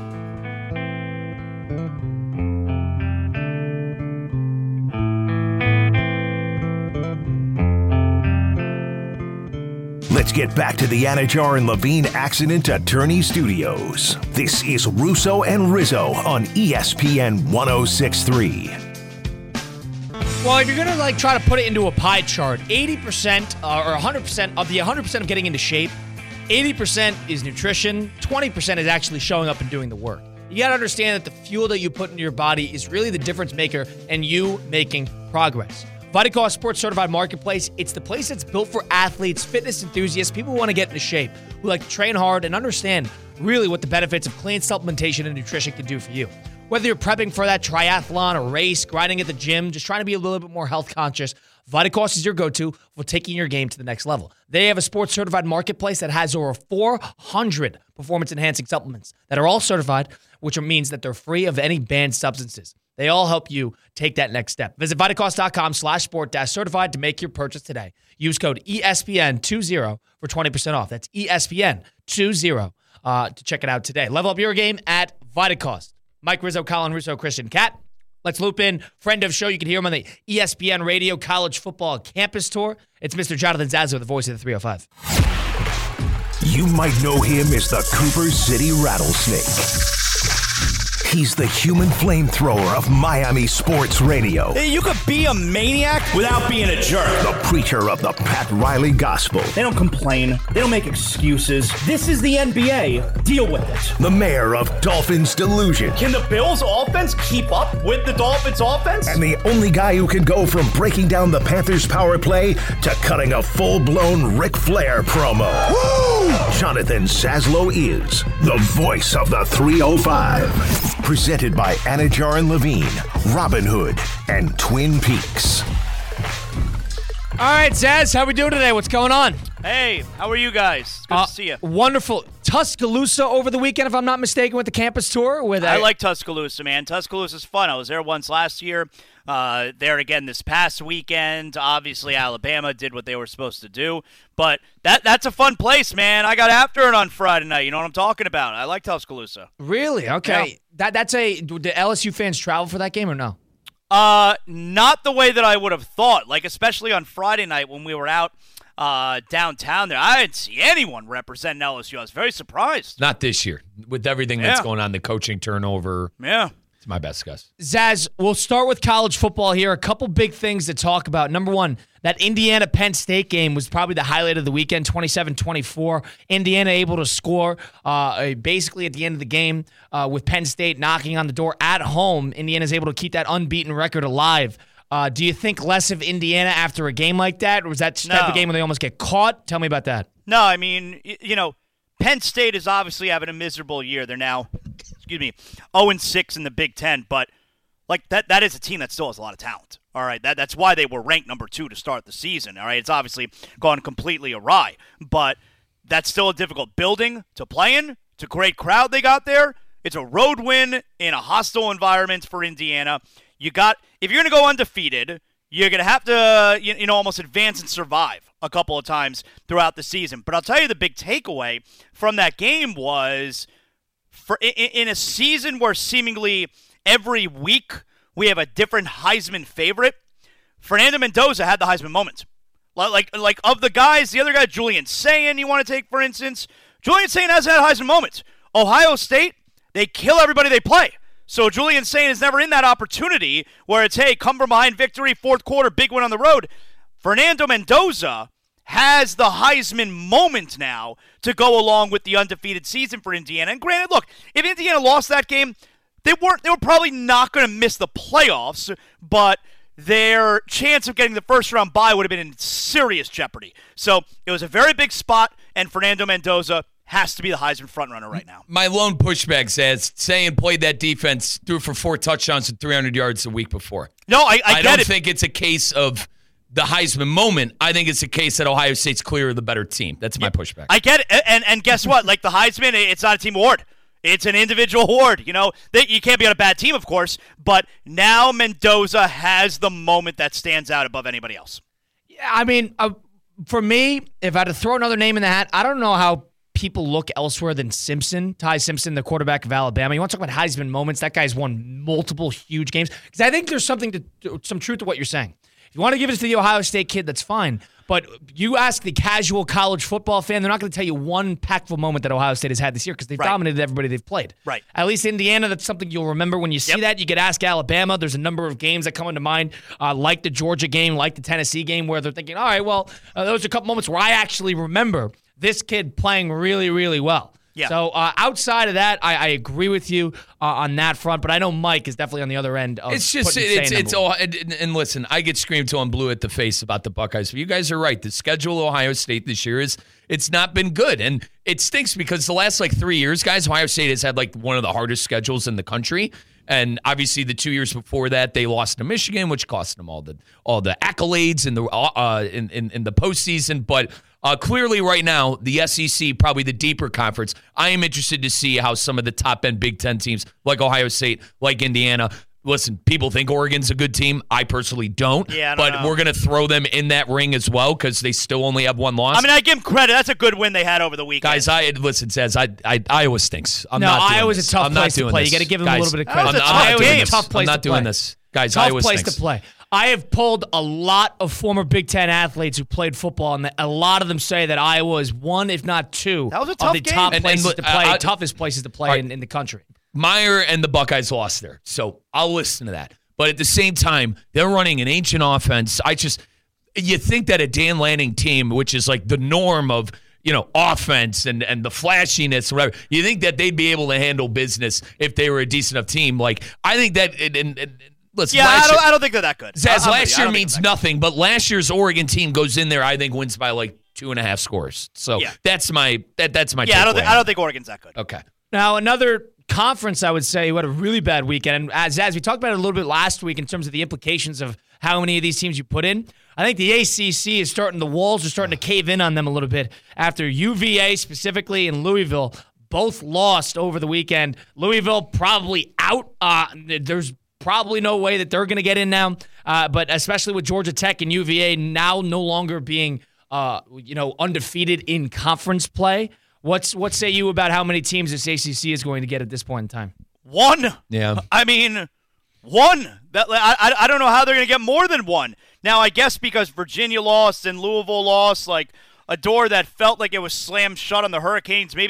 Let's get back to the Anajar and Levine Accident Attorney Studios. This is Russo and Rizzo on E S P N one oh six point three. Well, if you're going to like try to put it into a pie chart, eighty percent uh, or one hundred percent of the one hundred percent of getting into shape, eighty percent is nutrition, twenty percent is actually showing up and doing the work. You got to understand that the fuel that you put into your body is really the difference maker and you making progress. Vitacost Sports Certified Marketplace, it's the place that's built for athletes, fitness enthusiasts, people who want to get into shape, who like to train hard and understand really what the benefits of clean supplementation and nutrition can do for you. Whether you're prepping for that triathlon or race, grinding at the gym, just trying to be a little bit more health conscious, Vitacost is your go-to for taking your game to the next level. They have a sports certified marketplace that has over four hundred performance-enhancing supplements that are all certified, which means that they're free of any banned substances. They all help you take that next step. Visit Vitacost.com slash sport dash certified to make your purchase today. Use code E S P N twenty for twenty percent off. That's E S P N twenty uh, to check it out today. Level up your game at Vitacost. Mike Rizzo, Colin Russo, Christian Cat. Let's loop in friend of show. You can hear him on the E S P N Radio College Football Campus Tour. It's Mister Jonathan Zazo, the voice of the three oh five. You might know him as the Cooper City Rattlesnake. He's the human flamethrower of Miami sports radio. You could be a maniac without being a jerk. The preacher of the Pat Riley gospel. They don't complain. They don't make excuses. This is the N B A. Deal with it. The mayor of Dolphins Delusion. Can the Bills offense keep up with the Dolphins offense? And the only guy who can go from breaking down the Panthers power play to cutting a full-blown Ric Flair promo. Woo! Jonathan Zaslow is the voice of the three oh five. Presented by Anajar and Levine, Robin Hood, and Twin Peaks. All right, Zaz, how we doing today? What's going on? Hey, how are you guys? Good uh, to see you. Wonderful. Tuscaloosa over the weekend, if I'm not mistaken, with the campus tour. With I a- like Tuscaloosa, man. Tuscaloosa's fun. I was there once last year. Uh, there again this past weekend. Obviously, Alabama did what they were supposed to do. But that that's a fun place, man. I got after it on Friday night. You know what I'm talking about. I like Tuscaloosa. Really? Okay. Yeah. That That's a. Did L S U fans travel for that game or no? Uh, not the way that I would have thought. Like, especially on Friday night when we were out uh, downtown there. I didn't see anyone representing L S U. I was very surprised. Not this year. With everything that's Yeah. going on, the coaching turnover. Yeah. It's my best guess. Zaz, we'll start with college football here. A couple big things to talk about. Number one, that Indiana-Penn State game was probably the highlight of the weekend, twenty-seven twenty-four. Indiana able to score uh, basically at the end of the game uh, with Penn State knocking on the door at home. Indiana's able to keep that unbeaten record alive. Uh, do you think less of Indiana after a game like that? Or was that No. type of game where they almost get caught? Tell me about that. No, I mean, y- you know, Penn State is obviously having a miserable year. They're now, excuse me, oh and six in the Big Ten, but like that that is a team that still has a lot of talent. All right, that that's why they were ranked number two to start the season. All right, it's obviously gone completely awry, but that's still a difficult building to play in. It's a great crowd they got there. It's a road win in a hostile environment for Indiana. You got if you're going to go undefeated, you're going to have to you, you know almost advance and survive a couple of times throughout the season. But I'll tell you the big takeaway from that game was for in, in a season where seemingly every week we have a different Heisman favorite, Fernando Mendoza had the Heisman moment. Like, like of the guys, the other guy, Julian Sayin, you want to take, for instance, Julian Sayin hasn't had a Heisman moment. Ohio State, they kill everybody they play. So Julian Sayin is never in that opportunity where it's, hey, come from behind victory, fourth quarter, big win on the road. Fernando Mendoza has the Heisman moment now to go along with the undefeated season for Indiana. And granted, look, if Indiana lost that game, they weren't. They were probably not going to miss the playoffs, but their chance of getting the first round bye would have been in serious jeopardy. So it was a very big spot, and Fernando Mendoza has to be the Heisman frontrunner right now. My lone pushback says saying played that defense, threw for four touchdowns and three hundred yards the week before. No, I, I, I get don't it. think it's a case of the Heisman moment. I think it's a case that Ohio State's clearly the better team. That's my pushback. I get it, and and guess what? Like the Heisman, it's not a team award. It's an individual award. You know, they, you can't be on a bad team, of course, but now Mendoza has the moment that stands out above anybody else. Yeah, I mean, uh, for me, if I had to throw another name in the hat, I don't know how people look elsewhere than Simpson, Ty Simpson, the quarterback of Alabama. You want to talk about Heisman moments? That guy's won multiple huge games. Because I think there's something to, some truth to what you're saying. If you want to give it to the Ohio State kid, that's fine. But you ask the casual college football fan, they're not going to tell you one impactful moment that Ohio State has had this year because they've Right. dominated everybody they've played. Right. At least Indiana, that's something you'll remember when you see Yep. that. You could ask Alabama. There's a number of games that come into mind, uh, like the Georgia game, like the Tennessee game, where they're thinking, all right, well, uh, those are a couple moments where I actually remember this kid playing really, really well. Yeah. So uh, outside of that, I, I agree with you uh, on that front, but I know Mike is definitely on the other end of It's just putting it's Sayin it's number all one. and, and listen, I get screamed to and blue at the face about the Buckeyes. But you guys are right. The schedule of Ohio State this year is it's not been good, and it stinks because the last like three years, guys, Ohio State has had like one of the hardest schedules in the country. And obviously, the two years before that, they lost to Michigan, which cost them all the all the accolades in the uh, in, in in the postseason. But uh, clearly, right now, the S E C, probably the deeper conference. I am interested to see how some of the top end Big Ten teams, like Ohio State, like Indiana. Listen, people think Oregon's a good team. I personally don't. Yeah, I don't but know. we're going to throw them in that ring as well because they still only have one loss. I mean, I give them credit. That's a good win they had over the weekend. Guys, I listen, says I, I Iowa stinks. I'm No, not doing Iowa's this. a tough I'm not place to doing play. You this. gotta give them a Guys, little bit of That credit. was a I'm tough not Iowa's doing a this. tough place I'm not to doing play. this. Guys, Tough Iowa place stinks. to play. I have pulled a lot of former Big Ten athletes who played football, and a lot of them say that Iowa is one, if not two, That was a of tough the game. top And- and places look, to play, I- I- toughest places to play All right. in, in the country. Meyer and the Buckeyes lost there, so I'll listen to that. But at the same time, they're running an ancient offense. I just, you think that a Dan Lanning team, which is like the norm of, you know, offense and, and the flashiness, whatever, you think that they'd be able to handle business if they were a decent enough team. Like, I think that, and, and, and listen, yeah, last I don't, year, I don't think they're that good. Zaz, I'm with you. last I year don't think means they're that nothing, but last year's Oregon team goes in there, I think, wins by like two and a half scores. So Yeah. that's my, that that's my good. Yeah, I don't, takeaway. think, I don't think Oregon's that good. Okay. Now, another conference, I would say, who had a really bad weekend. And as, as we talked about it a little bit last week in terms of the implications of how many of these teams you put in, I think the A C C is starting, the walls are starting to cave in on them a little bit after U V A specifically and Louisville both lost over the weekend. Louisville probably out. Uh, there's probably no way that they're going to get in now, uh, but especially with Georgia Tech and U V A now no longer being uh, you know, undefeated in conference play. What's what say you about how many teams this A C C is going to get at this point in time? One. Yeah. I mean, one. That I, I, I don't know how they're going to get more than one. Now, I guess because Virginia lost and Louisville lost, like a door that felt like it was slammed shut on the Hurricanes, maybe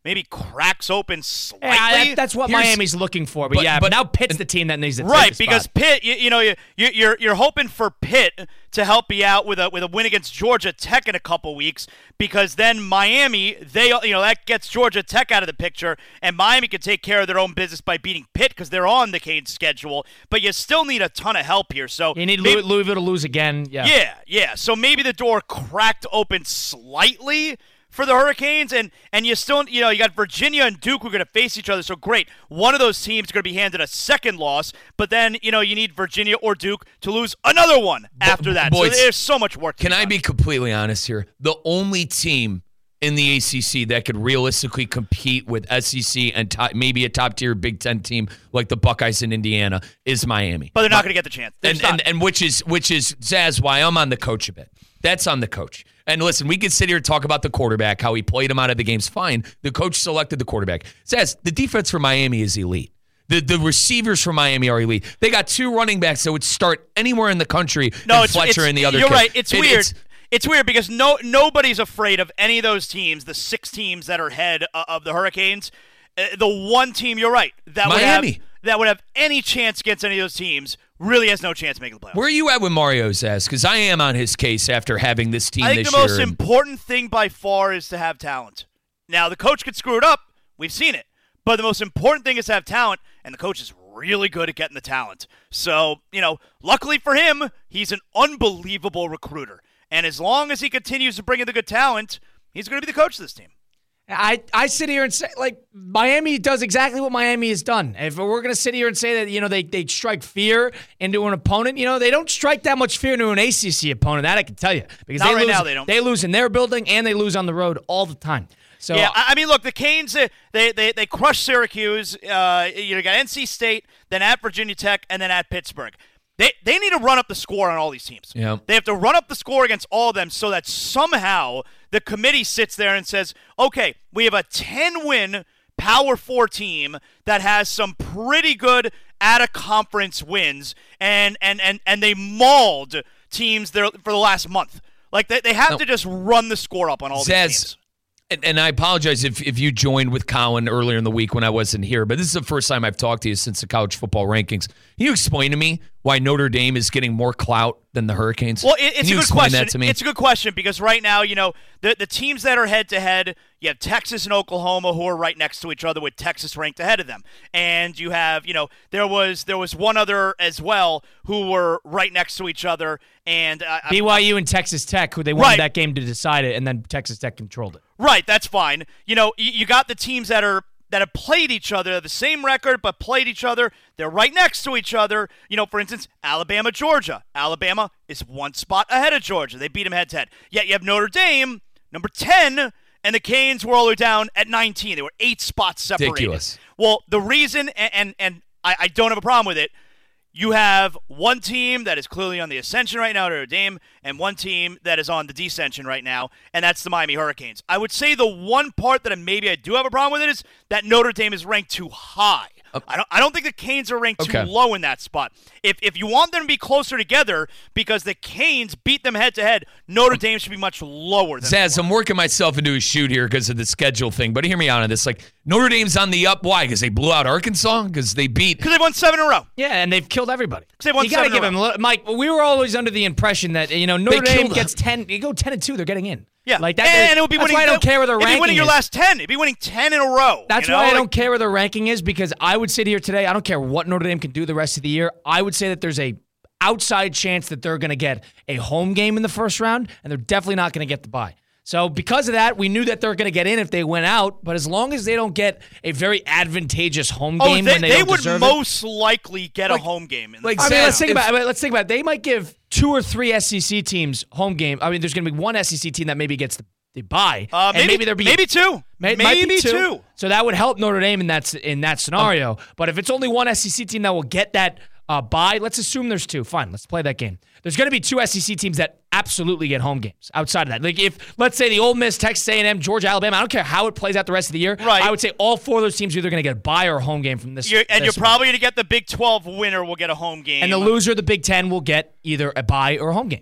maybe cracks open slightly. Yeah, that, that's what Here's- Miami's looking for. But, but- yeah, but- but now Pitt's the team that needs to take Right, a because spot. Pitt, you, you know, you, you, you're you're hoping for Pitt to help you out with a with a win against Georgia Tech in a couple weeks, because then Miami, they you know that gets Georgia Tech out of the picture, and Miami can take care of their own business by beating Pitt because they're on the Canes schedule. But you still need a ton of help here. So You need maybe- Louis, Louisville to lose again. Yeah. yeah, yeah. So maybe the door cracked open slightly for the Hurricanes, and and you still, you know, you got Virginia and Duke who are going to face each other. So great, one of those teams is going to be handed a second loss, but then you know you need Virginia or Duke to lose another one after that. boys, so there's so much work. To Can be I done. be completely honest here? The only team in the A C C that could realistically compete with S E C and top, maybe a top-tier Big Ten team like the Buckeyes in Indiana is Miami. But they're not going to get the chance. They're And, just and not. and which is which is Zaz, why I'm on the coach a bit. That's on the coach. And listen, we could sit here and talk about the quarterback, how he played him out of the games. Fine. The coach selected the quarterback. Zaz, the defense for Miami is elite. The the receivers for Miami are elite. They got two running backs that would start anywhere in the country. No, and it's Fletcher it's, and the other You're kid. right. It's It- weird. it's- It's weird because no nobody's afraid of any of those teams, the six teams that are ahead uh, of the Hurricanes. Uh, the one team, you're right, that would Miami. have that would have any chance against any of those teams really has no chance of making the playoffs. Where are you at with Mario Zaz? Because I am on his case after having this team I think this the most year. and- important thing by far is to have talent. Now, the coach could screw it up. We've seen it. But the most important thing is to have talent, and the coach is really good at getting the talent. So, you know, luckily for him, he's an unbelievable recruiter. And as long as he continues to bring in the good talent, he's going to be the coach of this team. I, I sit here and say, like, Miami does exactly what Miami has done. If we're going to sit here and say that, you know, they, they strike fear into an opponent, you know, they don't strike that much fear into an A C C opponent. That I can tell you. Because Not they right lose, now, they don't. They lose in their building, and they lose on the road all the time. So Yeah, I I mean, look, the Canes, uh, they they they crushed Syracuse. Uh, you got N C State, then at Virginia Tech, and then at Pittsburgh. They they need to run up the score on all these teams. Yeah. They have to run up the score against all of them so that somehow the committee sits there and says, okay, we have a ten-win Power Four team that has some pretty good out-of-conference wins, and and, and, and they mauled teams there for the last month. Like, they, they have No. to just run the score up on all these Zaz, teams. And, and I apologize if, if you joined with Colin earlier in the week when I wasn't here, but this is the first time I've talked to you since the college football rankings. Can you explain to me why Notre Dame is getting more clout than the Hurricanes? Well, it, Can it's you a good explain question. that to me? It's a good question because right now, you know, the the teams that are head to head, you have Texas and Oklahoma who are right next to each other with Texas ranked ahead of them, and you have, you know, there was there was one other as well who were right next to each other, and uh, B Y U and Texas Tech, who they wanted Right. that game to decide it, and then Texas Tech controlled it. Right, that's fine. You know, you, you got the teams that are that have played each other, the same record, but played each other. They're right next to each other. You know, for instance, Alabama, Georgia. Alabama is one spot ahead of Georgia. They beat them head to head. Yet you have Notre Dame, number ten, and the Canes were all the way down at nineteen. They were eight spots separated. Ridiculous. Well, the reason, and and, and I, I don't have a problem with it. You have one team that is clearly on the ascension right now, Notre Dame, and one team that is on the descension right now, and that's the Miami Hurricanes. I would say the one part that maybe I do have a problem with it is that Notre Dame is ranked too high. I don't I don't think the Canes are ranked Okay. too low in that spot. If if you want them to be closer together because the Canes beat them head to head, Notre Dame should be much lower than Zaz, I'm working myself into a shoot here because of the schedule thing, but hear me out on this. Like, Notre Dame's on the up. Why? Because they blew out Arkansas? Because they beat. Because they won seven in a row. Yeah, and they've killed everybody. They won you got to seven in give a them, a little- Mike. We were always under the impression that you know Notre They Dame killed gets ten. You go ten and two, they're getting in. Yeah, like that. and, and it would be that's winning. why I don't care where their it'd ranking be winning your is. last ten. It'd be winning ten in a row. That's you know? why I Like, don't care where the ranking is because I would sit here today. I don't care what Notre Dame can do the rest of the year. I would say that there's a outside chance that they're going to get a home game in the first round, and they're definitely not going to get the bye. So because of that, we knew that they're going to get in if they went out. But as long as they don't get a very advantageous home Oh, game they, when they, they don't would deserve most likely get Like- a home game. In the like, it. I first mean, Zaz, let's think if- about it. Let's think about it. They might give two or three S E C teams home game. I mean, there's going to be one S E C team that maybe gets the, the bye, Uh, and maybe maybe there'll be maybe two. May- it might be Maybe two. two. So that would help Notre Dame in that in that scenario. Um, but if it's only one S E C team that will get that uh, bye, let's assume there's two. Fine, let's play that game. There's going to be two S E C teams that absolutely get home games outside of that. Like if, let's say, the Ole Miss, Texas A and M, Georgia, Alabama, I don't care how it plays out the rest of the year. Right. I would say all four of those teams are either going to get a bye or a home game from this. You're, and this you're one. probably going to get the Big twelve winner will get a home game. And the loser of the Big Ten will get either a bye or a home game.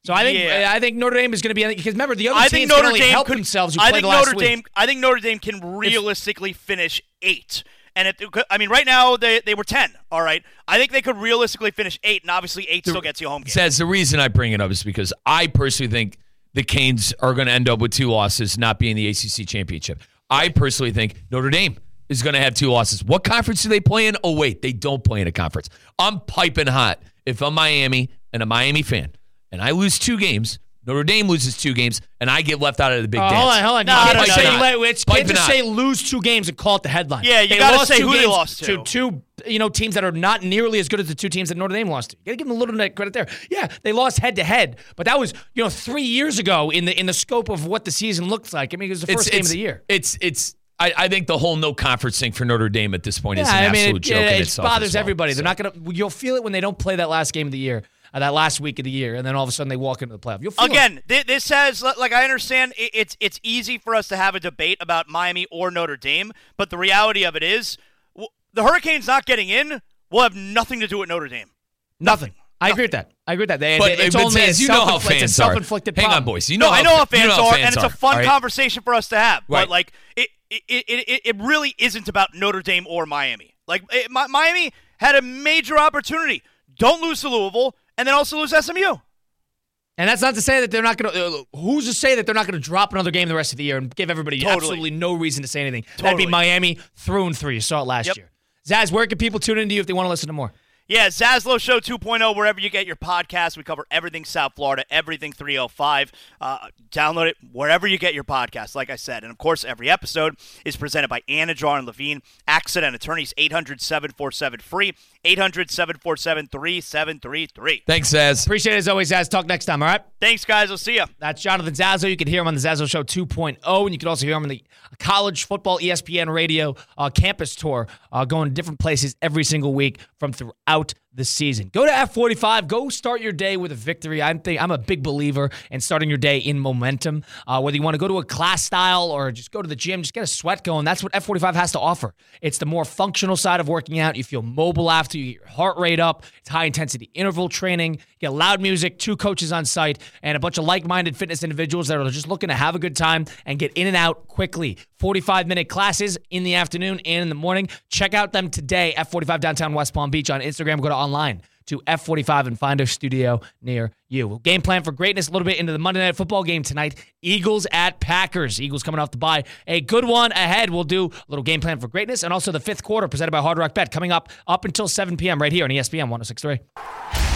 So I think Yeah. I think Notre Dame is going to be because remember the other I teams think Notre can only Dame help could, themselves. Who I played think last Notre week. Dame. I think Notre Dame can realistically finish eight. And it, I mean, right now they they were ten. All right, I think they could realistically finish eight, and obviously eight still gets you home game. Says the reason I bring it up is because I personally think the Canes are going to end up with two losses, not being the A C C championship. I personally think Notre Dame is going to have two losses. What conference do they play in? Oh wait, they don't play in a conference. I'm piping hot if I'm Miami and a Miami fan, and I lose two games. Notre Dame loses two games, and I get left out of the big Oh, dance. hold on, hold on. No, you can't no, just no, say, no. let- it's- can't Piping just hot. say lose two games and call it the headline. Yeah, you They gotta lost say two who they games lost to. Two, you know, teams that are not nearly as good as the two teams that Notre Dame lost to. You got to give them a little bit of credit there. Yeah, they lost head to head, but that was you know three years ago in the in the scope of what the season looks like. I mean, it was the first It's- game it's- of the year. It's it's. I, I think the whole no conference thing for Notre Dame at this point is Yeah, an I mean, absolute it, joke it, in it itself. bothers as well. everybody. So- They're not gonna. You'll feel it when they don't play that last game of the year, uh, that last week of the year, and then all of a sudden they walk into the playoff. You'll feel Again, it. thi- this has like I understand it- it's it's easy for us to have a debate about Miami or Notre Dame, but the reality of it is w- the Hurricanes not getting in will have nothing to do with Notre Dame. Nothing. I agree with that. I agree with that. They, But, it's but only Zaz, a you know how self-inflict- it's a fans are. self-inflicted Hang on, problem. boys. You know No, how I know how you fans how are, fans and it's a are, fun all right? conversation for us to have. Right. But like, it it, it it it really isn't about Notre Dame or Miami. Like, it, Mi- Miami had a major opportunity. Don't lose to Louisville, and then also lose S M U. And that's not to say that they're not going to. Uh, who's to say that they're not going to drop another game the rest of the year and give everybody Totally. absolutely no reason to say anything? That'd be Totally. Miami through and through. You saw it last Yep. year. Zaz, where can people tune into you if they want to listen to more? Yeah, Zaslow Show two point oh, wherever you get your podcast. We cover everything South Florida, everything three oh five. Uh, download it wherever you get your podcast, like I said. And, of course, every episode is presented by Anadjar and Levine, Accident Attorneys, eight hundred, seven four seven, free, eight hundred, seven four seven, three seven three three. Thanks, Zaz. Appreciate it as always, Zaz. Talk next time, all right? Thanks, guys. I'll see you. That's Jonathan Zazo. You can hear him on the Zazo Show two point oh, and you can also hear him on the College Football E S P N Radio uh, campus tour, uh, going to different places every single week from throughout the season. Go to F forty-five. Go start your day with a victory. I think I'm a big believer in starting your day in momentum. Uh, whether you want to go to a class style or just go to the gym, just get a sweat going. That's what F forty-five has to offer. It's the more functional side of working out. You feel mobile after, you get your heart rate up. It's high intensity interval training. You get loud music, two coaches on site, and a bunch of like-minded fitness individuals that are just looking to have a good time and get in and out quickly. forty-five minute classes in the afternoon and in the morning. Check out them today, F forty-five downtown West Palm Beach on Instagram. Go to online to F forty-five and find a studio near you. Game plan for greatness a little bit into the Monday Night Football game tonight. Eagles at Packers. Eagles coming off the bye. A good one ahead. We'll do a little game plan for greatness and also the fifth quarter presented by Hard Rock Bet coming up up until seven p.m. right here on E S P N one oh six point three.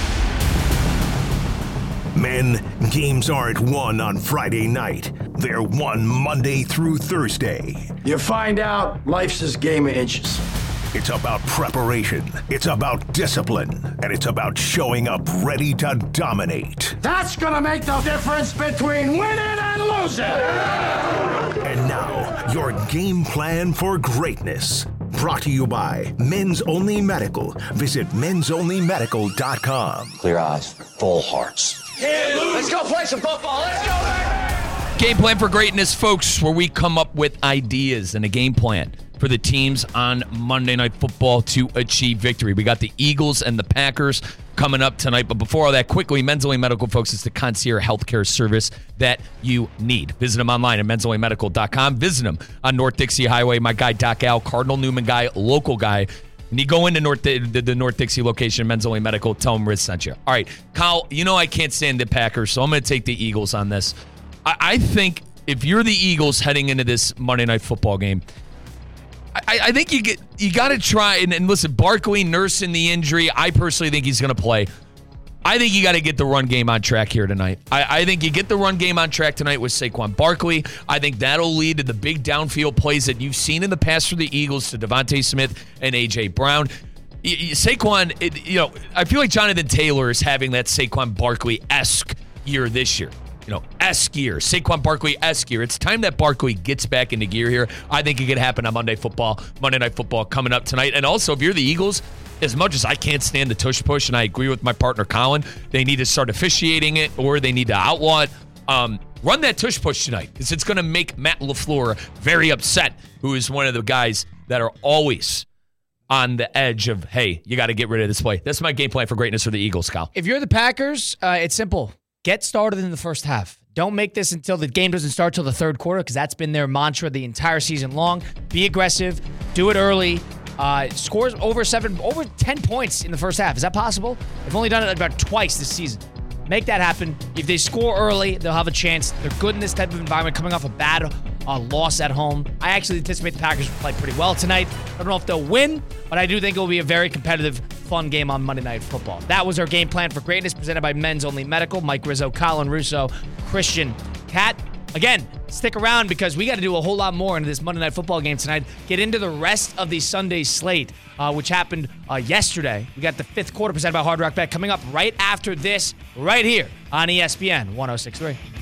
Men, games aren't won on Friday night. They're won Monday through Thursday. You find out life's this game of inches. It's about preparation, it's about discipline, and it's about showing up ready to dominate. That's gonna make the difference between winning and losing. And now, your game plan for greatness. Brought to you by Men's Only Medical. Visit men's only medical dot com. Clear eyes, full hearts. Let's go play some football. Let's go, baby! Game plan for greatness, folks, where we come up with ideas and a game plan for the teams on Monday Night Football to achieve victory. We got the Eagles and the Packers coming up tonight. But before all that, quickly, Men's Only Medical, folks, is the concierge healthcare service that you need. Visit them online at men's only medical dot com. Visit them on North Dixie Highway. My guy, Doc Al, Cardinal Newman guy, local guy. When you go into North the, the North Dixie location, Men's Only Medical, tell them Riz sent you. All right, Kyle, you know I can't stand the Packers, so I'm going to take the Eagles on this. I, I think if you're the Eagles heading into this Monday Night Football game, I, I think you get you got to try and, and listen. Barkley nursing the injury. I personally think he's going to play. I think you got to get the run game on track here tonight. I, I think you get the run game on track tonight with Saquon Barkley. I think that'll lead to the big downfield plays that you've seen in the past for the Eagles to Devontae Smith and A J Brown. Y- y- Saquon, it, you know, I feel like Jonathan Taylor is having that Saquon Barkley-esque year this year. You know, esque year, Saquon Barkley-esque year. It's time that Barkley gets back into gear here. I think it could happen on Monday football, Monday Night Football coming up tonight. And also, if you're the Eagles, as much as I can't stand the tush push, and I agree with my partner Colin, they need to start officiating it or they need to outlaw it. Um, run that tush push tonight because it's going to make Matt LaFleur very upset, who is one of the guys that are always on the edge of, hey, you got to get rid of this play. That's my game plan for greatness for the Eagles, Kyle. If you're the Packers, uh, it's simple. get started in the first half. Don't make this until the game doesn't start till the third quarter, because that's been their mantra the entire season long. Be aggressive. Do it early. Uh, scores over seven, over ten points in the first half. Is that possible? They've only done it about twice this season. Make that happen. If they score early, they'll have a chance. They're good in this type of environment, coming off a bad uh, loss at home. I actually anticipate the Packers will play pretty well tonight. I don't know if they'll win, but I do think it will be a very competitive, fun game on Monday Night Football. That was our game plan for greatness, presented by Men's Only Medical. Mike Rizzo, Colin Russo, Christian Cat. Again, stick around because we got to do a whole lot more into this Monday Night Football game tonight. Get into the rest of the Sunday slate, uh, which happened uh, yesterday. We got the fifth quarter presented by Hard Rock Bet coming up right after this, right here on E S P N one oh six point three.